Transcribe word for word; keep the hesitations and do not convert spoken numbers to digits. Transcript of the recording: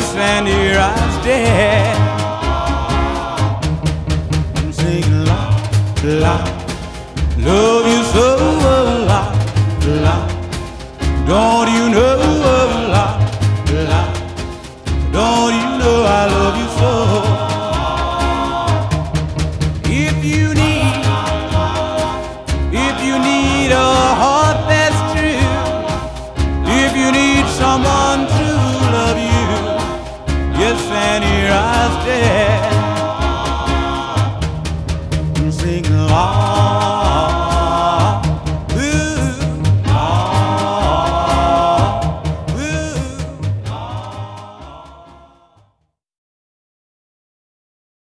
Yes, and here I stand. I'm singing la, la, love you so, la, la. Don't you know, la, la. Don't you know I love you so? If you need, if you need a heart that's true, if you need someone to love you, yes, and here I stand.